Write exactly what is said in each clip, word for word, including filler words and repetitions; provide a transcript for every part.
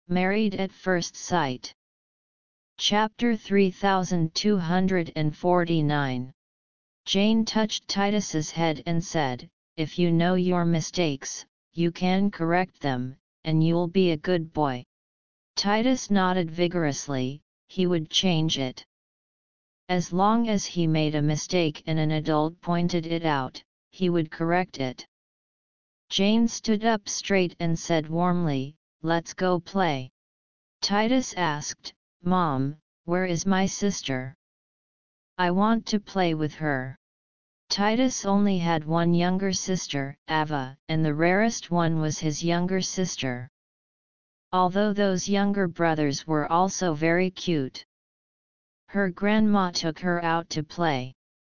Married at First Sight. Chapter three thousand two hundred forty-nine. Jane touched Titus's head and said, "If you know your mistakes, you can correct them, and you'll be a good boy." Titus nodded vigorously. He would change it. As long as he made a mistake and an adult pointed it out, he would correct it. Jane stood up straight and said warmly, "Let's go play." Titus asked, "Mom, where is my sister? I want to play with her." Titus only had one younger sister, Ava, and the rarest one was his younger sister. Although those younger brothers were also very cute. Her grandma took her out to play.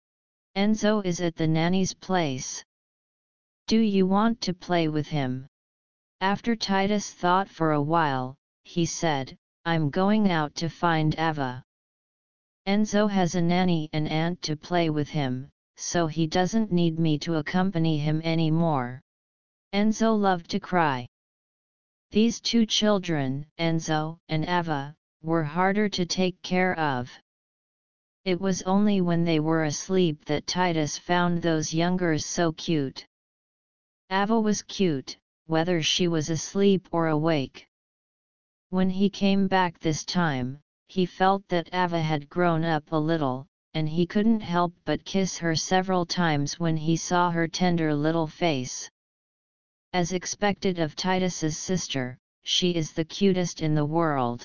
"Enzo is at the nanny's place. Do you want to play with him?" After Titus thought for a while, he said, "I'm going out to find Ava. Enzo has a nanny and aunt to play with him, so he doesn't need me to accompany him anymore." Enzo loved to cry. These two children, Enzo and Ava, were harder to take care of. It was only when they were asleep that Titus found those youngers so cute. Ava was cute, whether she was asleep or awake. When he came back this time, he felt that Ava had grown up a little, and he couldn't help but kiss her several times when he saw her tender little face. As expected of Titus's sister, she is the cutest in the world.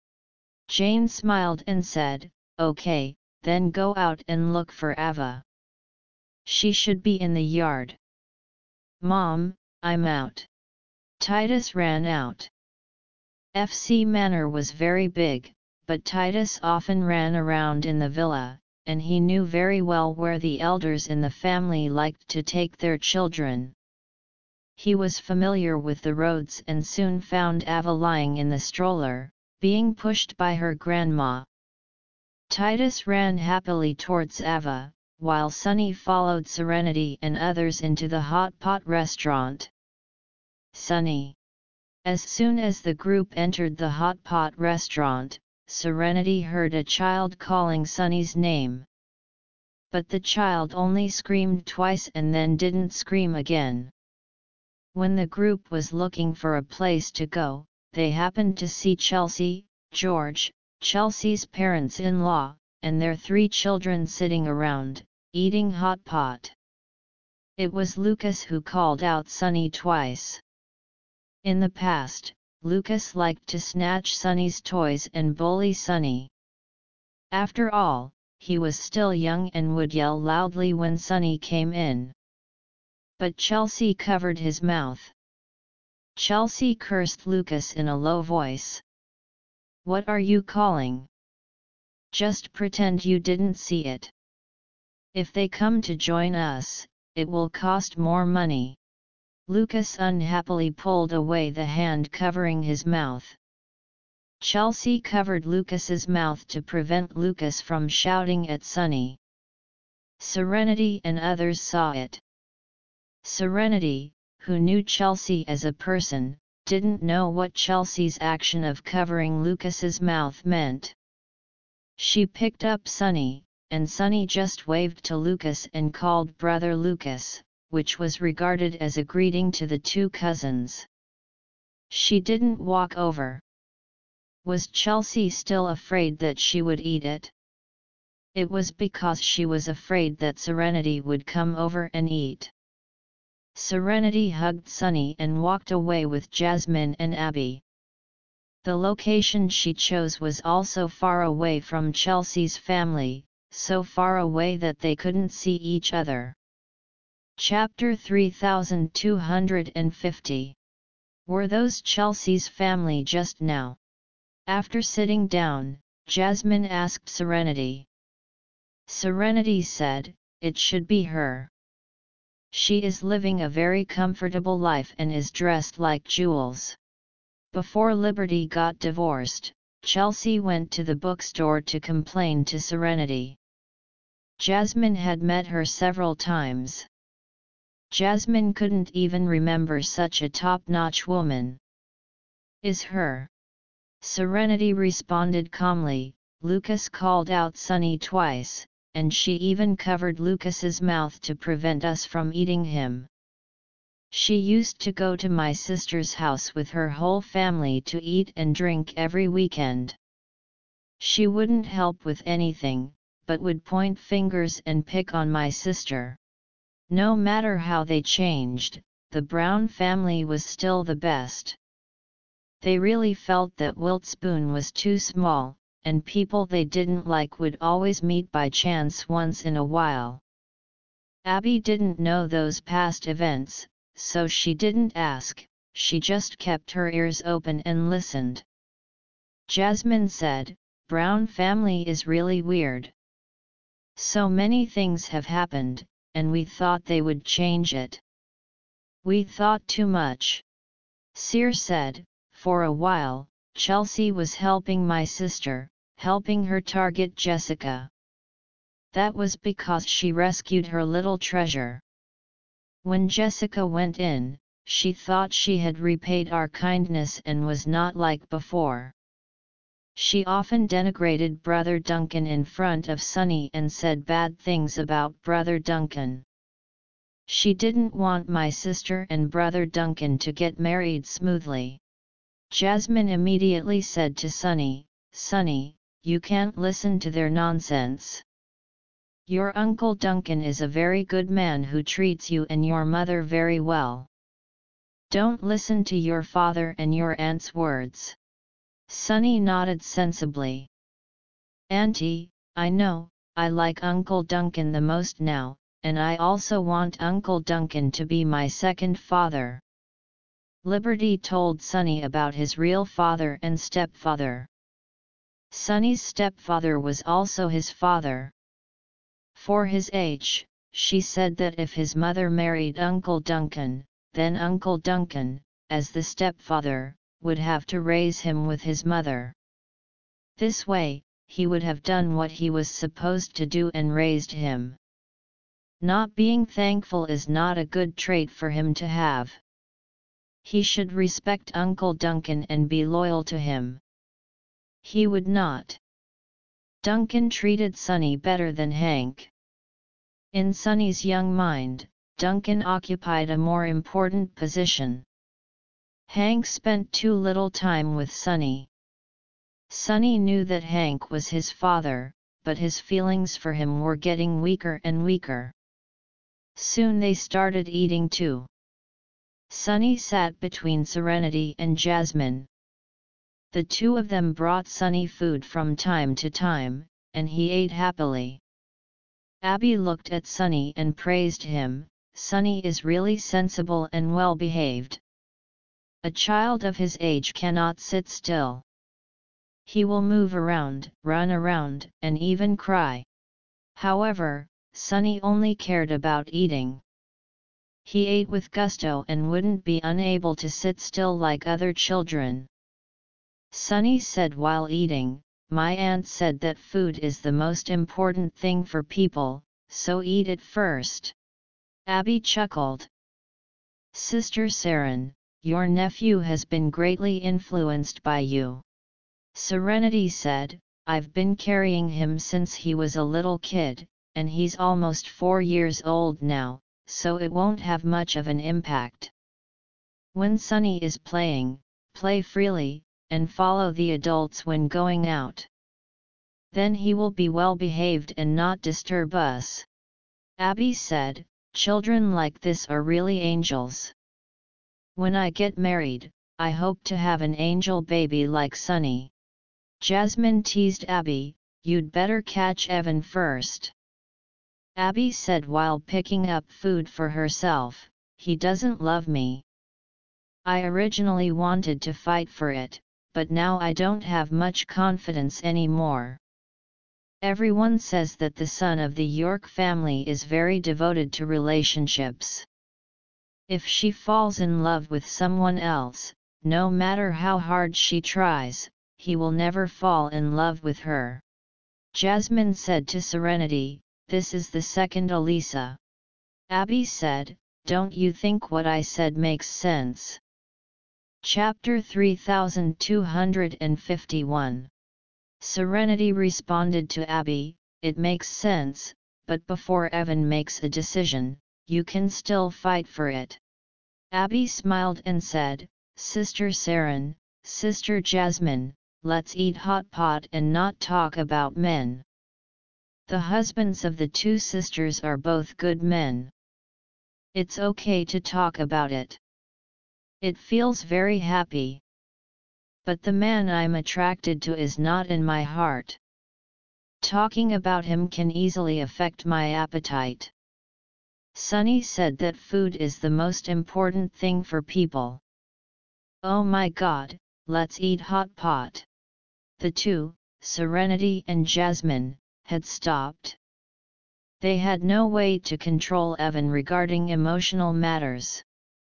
Jane smiled and said, "Okay, then go out and look for Ava. She should be in the yard." "Mom, I'm out." Titus ran out. F C Manor was very big, but Titus often ran around in the villa, and he knew very well where the elders in the family liked to take their children. He was familiar with the roads and soon found Ava lying in the stroller, being pushed by her grandma. Titus ran happily towards Ava, while Sunny followed Serenity and others into the hot pot restaurant. Sunny. As soon as the group entered the hot pot restaurant, Serenity heard a child calling Sunny's name. But the child only screamed twice and then didn't scream again. When the group was looking for a place to go, they happened to see Chelsea, George, Chelsea's parents-in-law, and their three children sitting around, eating hot pot. It was Lucas who called out Sunny twice. In the past, Lucas liked to snatch Sunny's toys and bully Sunny. After all, he was still young and would yell loudly when Sunny came in. But Chelsea covered his mouth. Chelsea cursed Lucas in a low voice. "What are you calling? Just pretend you didn't see it. If they come to join us, it will cost more money." Lucas unhappily pulled away the hand covering his mouth. Chelsea covered Lucas's mouth to prevent Lucas from shouting at Sunny. Serenity and others saw it. Serenity, who knew Chelsea as a person, didn't know what Chelsea's action of covering Lucas's mouth meant. She picked up Sunny, and Sunny just waved to Lucas and called Brother Lucas, which was regarded as a greeting to the two cousins. She didn't walk over. Was Chelsea still afraid that she would eat it? It was because she was afraid that Serenity would come over and eat. Serenity hugged Sunny and walked away with Jasmine and Abby. The location she chose was also far away from Chelsea's family, so far away that they couldn't see each other. Chapter three thousand two hundred fifty. Were those Chelsea's family just now? After sitting down, Jasmine asked Serenity. Serenity said, "It should be her. She is living a very comfortable life and is dressed like jewels." Before Liberty got divorced, Chelsea went to the bookstore to complain to Serenity. Jasmine had met her several times. Jasmine couldn't even remember such a top-notch woman. "Is her Serenity responded calmly. Lucas called out Sunny twice, and she even covered Lucas's mouth to prevent us from eating him. She used to go to my sister's house with her whole family to eat and drink every weekend. She wouldn't help with anything, but would point fingers and pick on my sister. No matter how they changed, the Brown family was still the best. They really felt that Wiltspoon was too small, and people they didn't like would always meet by chance once in a while. Abby didn't know those past events, so she didn't ask, she just kept her ears open and listened. Jasmine said, "Brown family is really weird. So many things have happened, and we thought they would change it. We thought too much." Sear said, "For a while, Chelsea was helping my sister, helping her target Jessica. That was because she rescued her little treasure. When Jessica went in, she thought she had repaid our kindness and was not like before. She often denigrated Brother Duncan in front of Sunny and said bad things about Brother Duncan. She didn't want my sister and Brother Duncan to get married smoothly." Jasmine immediately said to Sunny, "Sunny, you can't listen to their nonsense. Your Uncle Duncan is a very good man who treats you and your mother very well. Don't listen to your father and your aunt's words." Sunny nodded sensibly. "Auntie, I know, I like Uncle Duncan the most now, and I also want Uncle Duncan to be my second father." Liberty told Sunny about his real father and stepfather. Sunny's stepfather was also his father. For his age, she said that if his mother married Uncle Duncan, then Uncle Duncan, as the stepfather, would have to raise him with his mother. This way, he would have done what he was supposed to do and raised him. Not being thankful is not a good trait for him to have. He should respect Uncle Duncan and be loyal to him. He would not. Duncan treated Sunny better than Hank. In Sunny's young mind, Duncan occupied a more important position. Hank spent too little time with Sunny. Sunny knew that Hank was his father, but his feelings for him were getting weaker and weaker. Soon they started eating too. Sunny sat between Serenity and Jasmine. The two of them brought Sunny food from time to time, and he ate happily. Abby looked at Sunny and praised him. "Sunny is really sensible and well-behaved. A child of his age cannot sit still. He will move around, run around, and even cry." However, Sunny only cared about eating. He ate with gusto and wouldn't be unable to sit still like other children. Sunny said while eating, "My aunt said that food is the most important thing for people, so eat it first." Abby chuckled. "Sister Saren, your nephew has been greatly influenced by you." Serenity said, "I've been carrying him since he was a little kid, and he's almost four years old now, so it won't have much of an impact. When Sunny is playing, play freely, and follow the adults when going out. Then he will be well behaved and not disturb us." Abby said, "Children like this are really angels. When I get married, I hope to have an angel baby like Sunny." Jasmine teased Abby, "You'd better catch Evan first." Abby said while picking up food for herself, "He doesn't love me. I originally wanted to fight for it, but now I don't have much confidence anymore." Everyone says that the son of the York family is very devoted to relationships. If she falls in love with someone else, no matter how hard she tries, he will never fall in love with her. Jasmine said to Serenity, "This is the second Elisa." Abby said, "Don't you think what I said makes sense?" Chapter three thousand two hundred fifty-one. Serenity responded to Abby, "It makes sense, but before Evan makes a decision, you can still fight for it." Abby smiled and said, "Sister Seren, Sister Jasmine, let's eat hot pot and not talk about men. The husbands of the two sisters are both good men. It's okay to talk about it. It feels very happy. But the man I'm attracted to is not in my heart. Talking about him can easily affect my appetite." Sunny said that food is the most important thing for people. "Oh my God, let's eat hot pot." The two, Serenity and Jasmine, had stopped. They had no way to control Evan regarding emotional matters.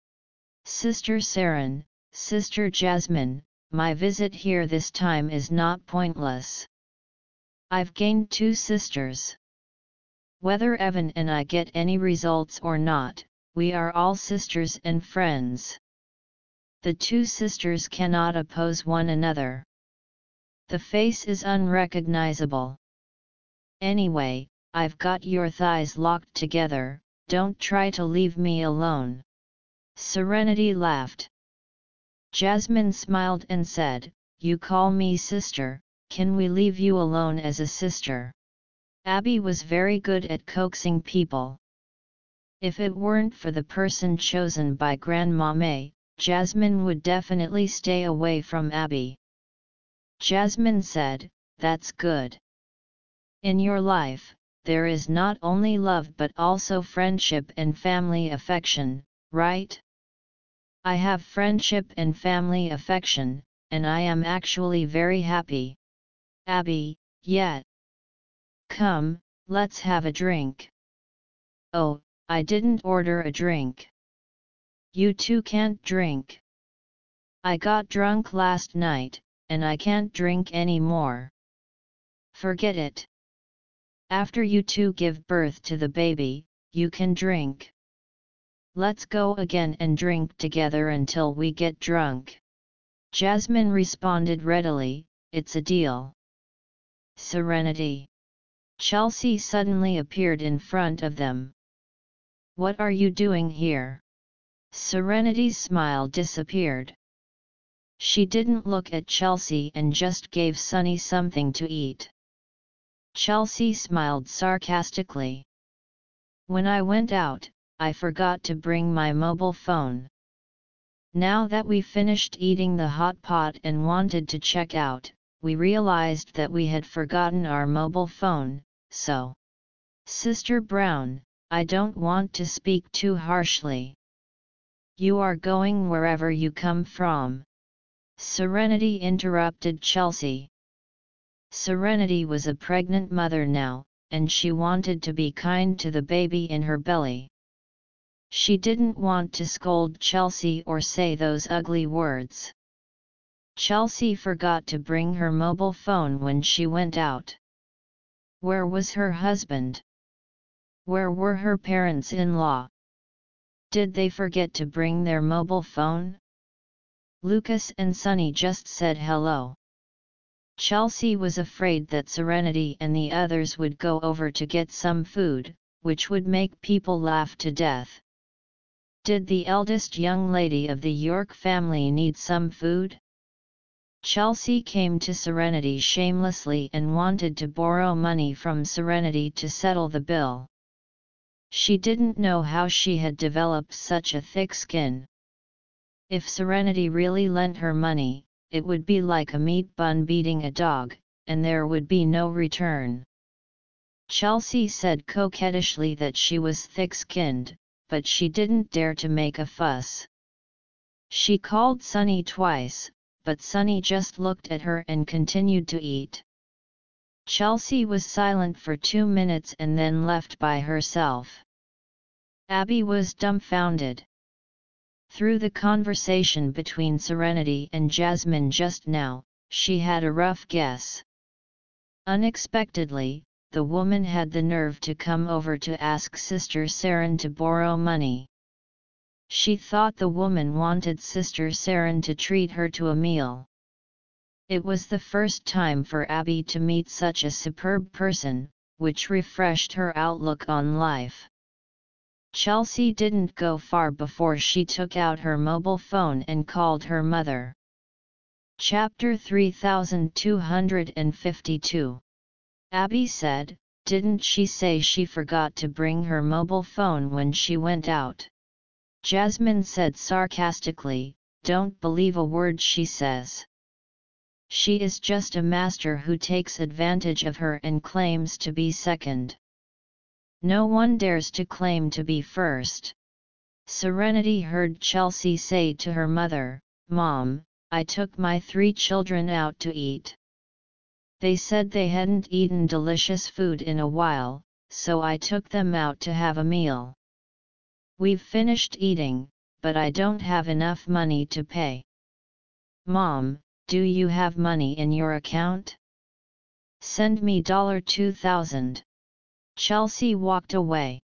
"Sister Seren, Sister Jasmine, my visit here this time is not pointless. I've gained two sisters. Whether Evan and I get any results or not, we are all sisters and friends. The two sisters cannot oppose one another. The face is unrecognizable. Anyway, I've got your thighs locked together, don't try to leave me alone." Serenity laughed. Jasmine smiled and said, "You call me sister, can we leave you alone as a sister?" Abby was very good at coaxing people. If it weren't for the person chosen by Grandma May, Jasmine would definitely stay away from Abby. Jasmine said, "That's good. In your life, there is not only love but also friendship and family affection, right?" "I have friendship and family affection, and I am actually very happy." Abby, "Yeah. Come, let's have a drink." "Oh, I didn't order a drink." "You two can't drink. I got drunk last night, and I can't drink anymore." "Forget it. After you two give birth to the baby, you can drink. Let's go again and drink together until we get drunk." Jasmine responded readily, "It's a deal." Serenity. Chelsea suddenly appeared in front of them. "What are you doing here?" Serenity's smile disappeared. She didn't look at Chelsea and just gave Sunny something to eat. Chelsea smiled sarcastically. "When I went out, I forgot to bring my mobile phone. Now that we finished eating the hot pot and wanted to check out, we realized that we had forgotten our mobile phone, so." "Sister Brown, I don't want to speak too harshly. You are going wherever you come from." Serenity interrupted Chelsea. Serenity was a pregnant mother now, and she wanted to be kind to the baby in her belly. She didn't want to scold Chelsea or say those ugly words. Chelsea forgot to bring her mobile phone when she went out. Where was her husband? Where were her parents-in-law? Did they forget to bring their mobile phone? Lucas and Sunny just said hello. Chelsea was afraid that Serenity and the others would go over to get some food, which would make people laugh to death. Did the eldest young lady of the York family need some food? Chelsea came to Serenity shamelessly and wanted to borrow money from Serenity to settle the bill. She didn't know how she had developed such a thick skin. If Serenity really lent her money, it would be like a meat bun beating a dog, and there would be no return. Chelsea said coquettishly that she was thick-skinned, but she didn't dare to make a fuss. She called Sunny twice, but Sunny just looked at her and continued to eat. Chelsea was silent for two minutes and then left by herself. Abby was dumbfounded. Through the conversation between Serenity and Jasmine just now, she had a rough guess. Unexpectedly, the woman had the nerve to come over to ask Sister Seren to borrow money. She thought the woman wanted Sister Saren to treat her to a meal. It was the first time for Abby to meet such a superb person, which refreshed her outlook on life. Chelsea didn't go far before she took out her mobile phone and called her mother. Chapter three thousand two hundred fifty-two. Abby said, "Didn't she say she forgot to bring her mobile phone when she went out?" Jasmine said sarcastically, "Don't believe a word she says. She is just a master who takes advantage of her and claims to be second. No one dares to claim to be first." Serenity heard Chelsea say to her mother, "Mom, I took my three children out to eat. They said they hadn't eaten delicious food in a while, so I took them out to have a meal. We've finished eating, but I don't have enough money to pay. Mom, do you have money in your account? Send me two thousand dollars. Chelsea walked away.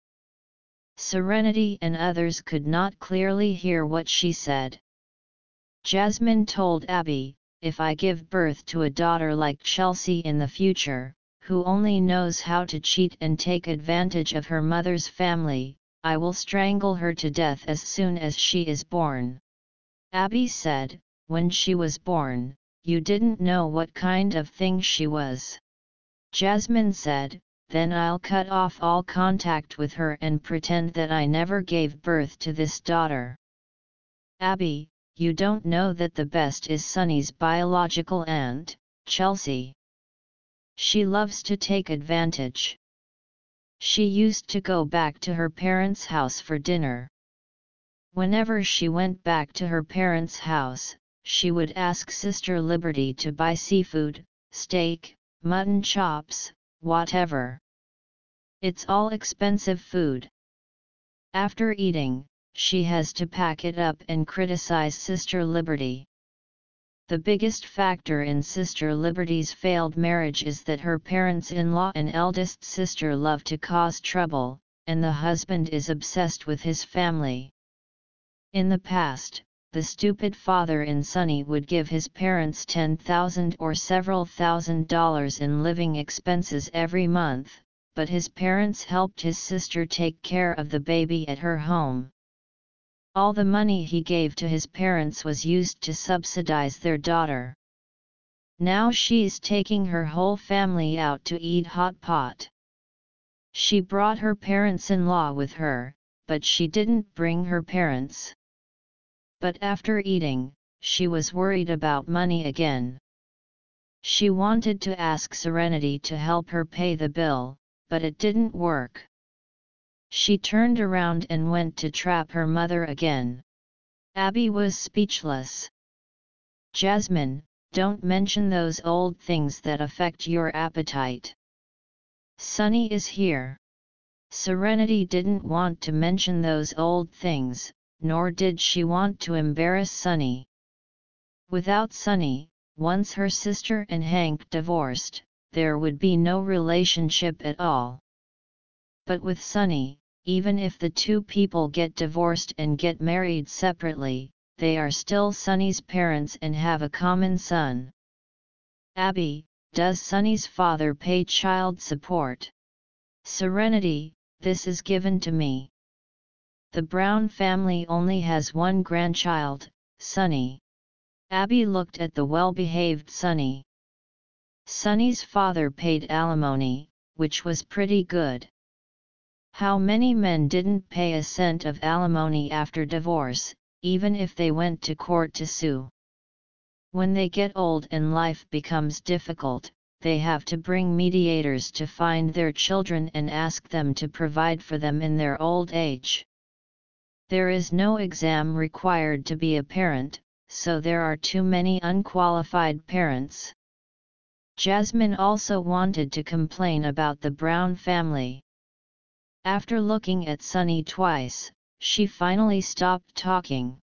Serenity and others could not clearly hear what she said. Jasmine told Abby, "If I give birth to a daughter like Chelsea in the future, who only knows how to cheat and take advantage of her mother's family, I will strangle her to death as soon as she is born." Abby said, "When she was born, you didn't know what kind of thing she was." Jasmine said, "Then I'll cut off all contact with her and pretend that I never gave birth to this daughter." Abby, you don't know that the best is Sunny's biological aunt, Chelsea. She loves to take advantage. She used to go back to her parents' house for dinner. Whenever she went back to her parents' house, she would ask Sister Liberty to buy seafood, steak, mutton chops, whatever. It's all expensive food. After eating, she has to pack it up and criticize Sister Liberty. The biggest factor in Sister Liberty's failed marriage is that her parents-in-law and eldest sister love to cause trouble, and the husband is obsessed with his family. In the past, the stupid father in Sunny would give his parents ten thousand dollars or several thousand dollars in living expenses every month, but his parents helped his sister take care of the baby at her home. All the money he gave to his parents was used to subsidize their daughter. Now she's taking her whole family out to eat hot pot. She brought her parents-in-law with her, but she didn't bring her parents. But after eating, she was worried about money again. She wanted to ask Serenity to help her pay the bill, but it didn't work. She turned around and went to trap her mother again. Abby was speechless. "Jasmine, don't mention those old things that affect your appetite. Sunny is here." Serenity didn't want to mention those old things, nor did she want to embarrass Sunny. Without Sunny, once her sister and Hank divorced, there would be no relationship at all. But with Sunny, even if the two people get divorced and get married separately, they are still Sunny's parents and have a common son. "Abby, does Sunny's father pay child support?" "Serenity, this is given to me. The Brown family only has one grandchild, Sunny." Abby looked at the well-behaved Sunny. Sunny's father paid alimony, which was pretty good. How many men didn't pay a cent of alimony after divorce, even if they went to court to sue? When they get old and life becomes difficult, they have to bring mediators to find their children and ask them to provide for them in their old age. There is no exam required to be a parent, so there are too many unqualified parents. Jasmine also wanted to complain about the Brown family. After looking at Sunny twice, she finally stopped talking.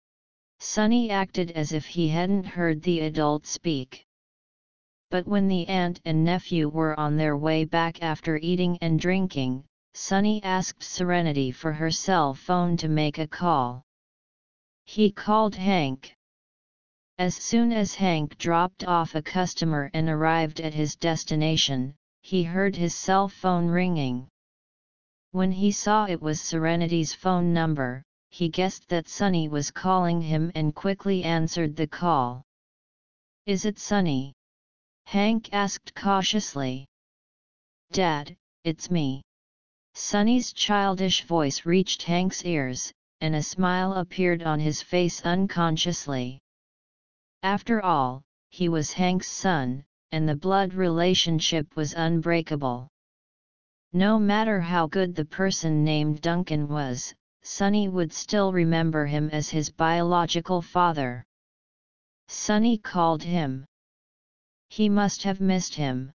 Sunny acted as if he hadn't heard the adult speak. But when the aunt and nephew were on their way back after eating and drinking, Sunny asked Serenity for her cell phone to make a call. He called Hank. As soon as Hank dropped off a customer and arrived at his destination, he heard his cell phone ringing. When he saw it was Serenity's phone number, he guessed that Sunny was calling him and quickly answered the call. "Is it Sunny?" Hank asked cautiously. "Dad, it's me." Sunny's childish voice reached Hank's ears, and a smile appeared on his face unconsciously. After all, he was Hank's son, and the blood relationship was unbreakable. No matter how good the person named Duncan was, Sunny would still remember him as his biological father. Sunny called him. He must have missed him.